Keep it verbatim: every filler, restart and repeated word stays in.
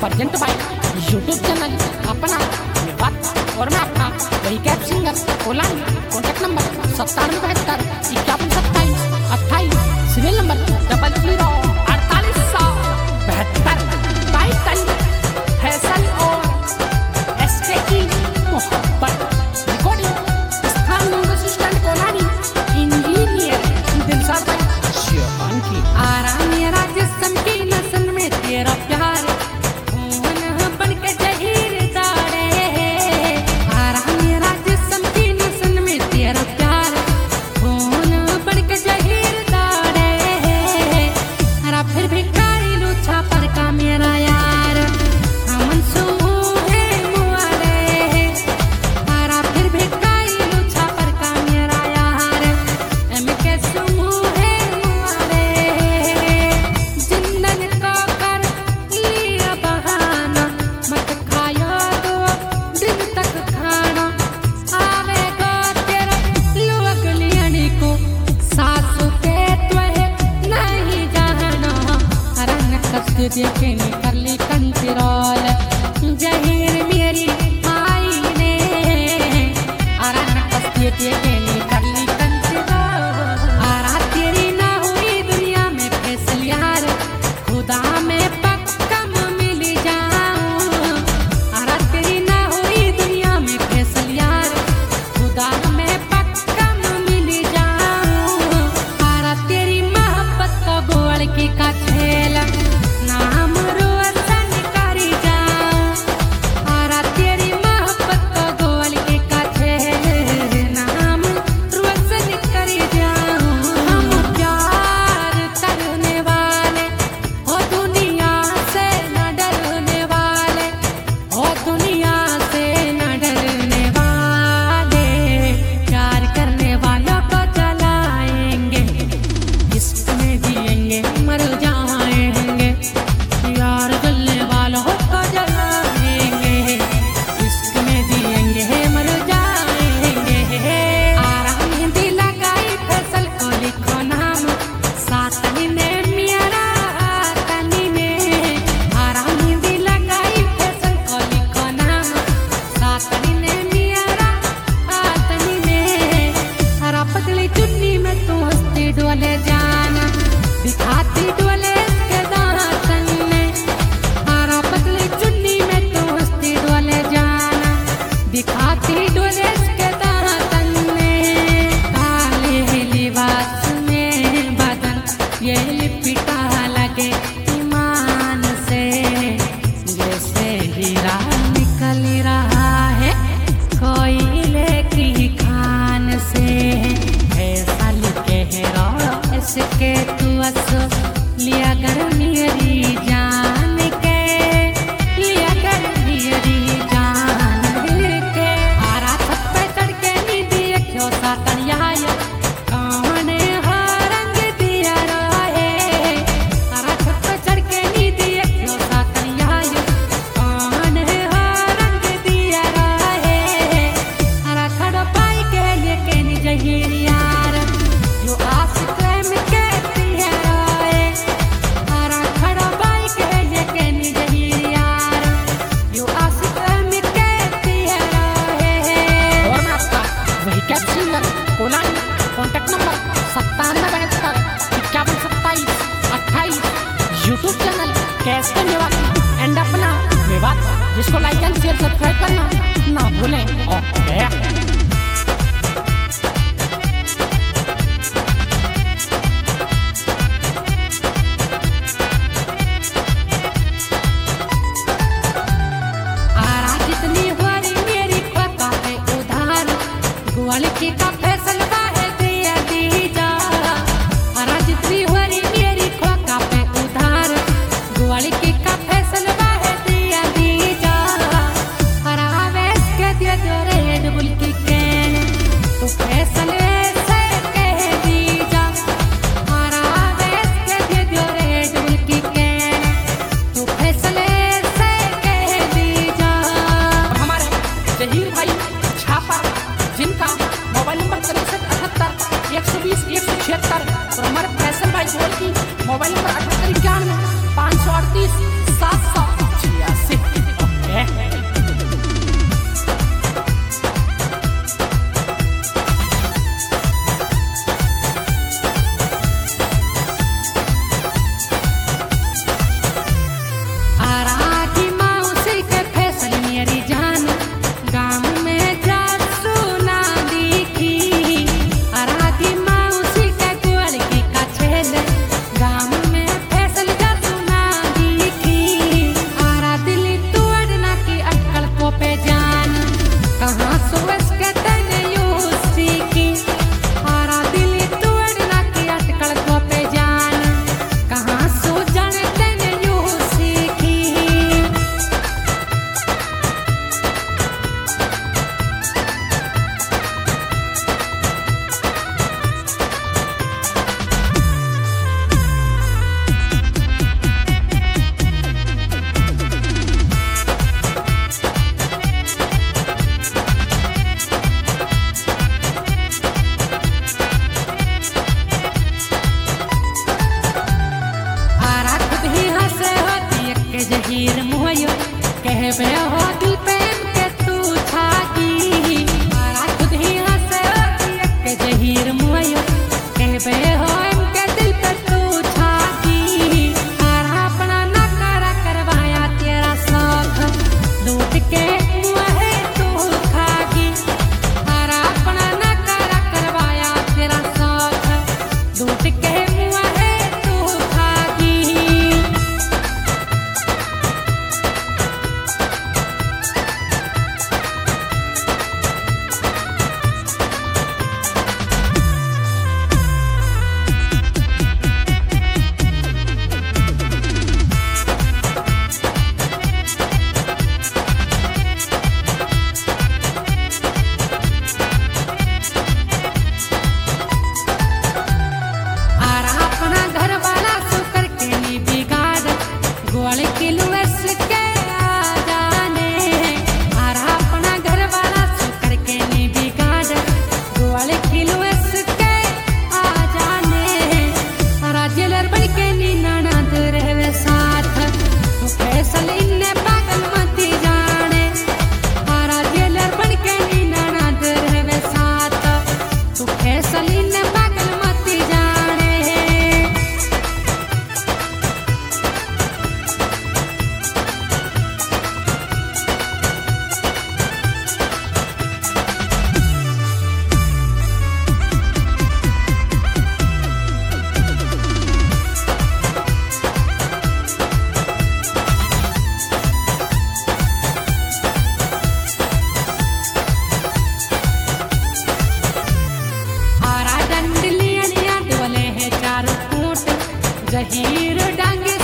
Present by YouTube channel अपना बात और मैं आपका वही कैप सिंगर कोलानी। कॉन्टैक्ट नंबर सत्तानवे बहत्तर इक्यावन सत्ताईस अट्ठाईस, सीरियल नंबर डबल जीरो अड़तालीस सौ बहत्तर। टाइटल फैसल और एसके की मोहब्बत। रिकॉर्डिंग स्थान असिस्टेंट कोलानी, इंजीनियर दिलशाद भाई शिवान की। आरा मेरा जिस्म की नस्ल में तेरा प्यार बन के जहीर दाड़े। आरा मेरा जिस्म की नस्ल में तेरा प्यार बन के जहीर दाड़े। अरा फिर भी कारी लूछा पर का मेरा यार हमन सू है मुआरे। अरा फिर भी कारी लूछा पर का मेरा यार एम के सू है मुआरे। जिंदन को कर लिया बहाना मत खाया दो दिन तक खाना। आवेगा तेरा लोग लियानी को सासू के त्वहे नहीं जाना। रंग कष्ट देखे कर ली कंट्रोल जहीर मेरी आई ने। रंग कष्ट देखे कर ली कंट्रोल। आरा तेरी ना हुई दुनिया में फैसल यार खुदा में पक्का मिल जाऊं। आरा तेरी ना हुई दुनिया में फैसल यार खुदा में पक्का मिल जाऊं। आरा तेरी मोहब्बत का गोल की का खेल नाम रोशन करी जाऊं। आरा तेरी मोहब्बत का गोल की का खेल नाम रोशन करी जाऊं। हम प्यार करने वाले हो दुनिया से न डरने वाले हो दुनिया से न डरने वाले। प्यार करने वालों को जलाएंगे इसमें जिएंगे मर जाएंगे। यार जलने वालों को जलाएंगे इसमें जिएंगे मर जाएंगे। आरा मेहंदी लगाई फैसल को लिखो नाम सातनी ने मेरा तनी ने। आरा मेहंदी लगाई फैसल को लिखो नाम सातनी ने मेरा तनी ने। आरा पतली चुन्नी में तू हंसती डोले जाना दिखाती डोले के दातन में। आरा पतली चुन्नी में तू हंसती डोले जाना दिखाती डोले के दातन में। काले लिबास में बदन ये लिपटा लगे ईमान से जैसे हीरा निकल रहा है कोयले की खान से। ऐसा लिखे रो इसके तू असो लिया कर मेरी जान के लिया कर मेरी जान के। आरा छत पे चढ़ के नींद क्यों सातन आया कौन हो रंग दिया रहे। आरा छत पे चढ़ के नींद क्यों सातन आया कौन हो रंग दिया रहे। आरा खड़ा पाई के लेके नी जहीर यार जो आस प्रेम कहती है राय। आरा खड़ा पाई के लेके नी जहीर यार जो आस प्रेम कहती है राय। और मैं आपका वही कैप सिंगर कोलानी। कॉन्टैक्ट नंबर सत्तानवे बहत्तर इक्यावन सत्ताईस अट्ठाईस। यूट्यूब चैनल कैश के निवासी एंड अपना विवाद जिसको लाइक एंड शेयर सब्सक्राइब करना ना भूलें। ओके। आरा जितनी हुई मेरी पता है उधार ग्वालिटी का फैसला है दिया दी जा। आरा जितनी हुई मेरी खोका पे उधार ग्वालिटी का फैसला है दिया दी जा। आरा वेस के दिया जो रेड बुल की जहीर मुहयो कहबे हो दिल प्रेम के तू छागी आरा खुद ही हंसे के जहीर मुहयो कहबे हो इनके दिल पे तू छागी आरा अपना ना करा करवाया तेरा शौक लूट के मुहे तू खागी आरा अपना ना करा करवाया तेरा शौक लूट के मुहे तू खागी किलो के आ जाने आरा अपना घर वाला सुकर के नी बिगाड़ गोवाले किलो के आ जाने आरा जेलर बन के नी ननद रहवे साथ तू फैसल इन्ने पागल मती जाने आरा जेलर बन के नी ननद रहवे साथ तू फैसल इन्ने पागल मती जाने जहीर डांगे